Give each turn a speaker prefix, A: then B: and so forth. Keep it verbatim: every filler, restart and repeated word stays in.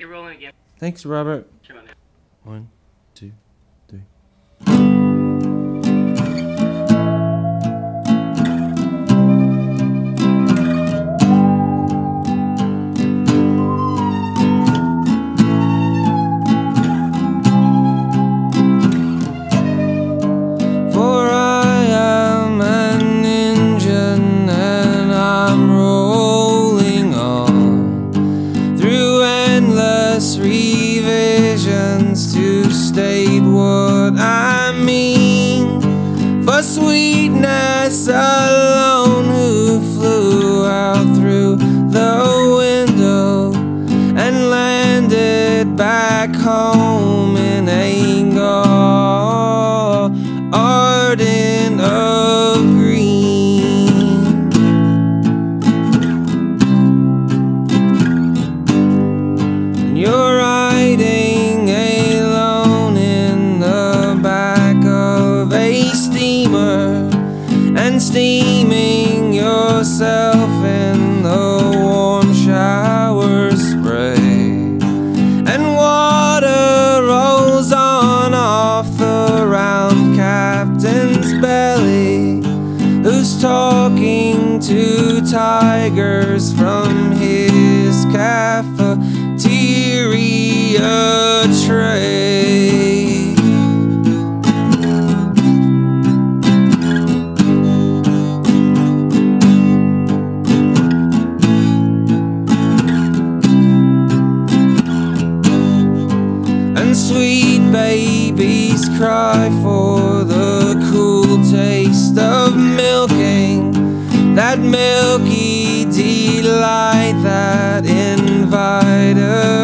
A: Get rolling again.
B: Thanks, Robert.
A: Turn on it.
B: One, two, three.
C: For I am an engine and I'm rolling on through endless revisions to state what I mean. For sweetness alone, who flew out through the window and landed back home in anger, ardent of green. And you're riding alone in the back of a steamer and steaming yourself in the warm shower spray, and water rolls on off the round captain's belly, who's talking to tigers from his cafeteria tray. And sweet babies cry for the cool taste of milking, that milky delight that invited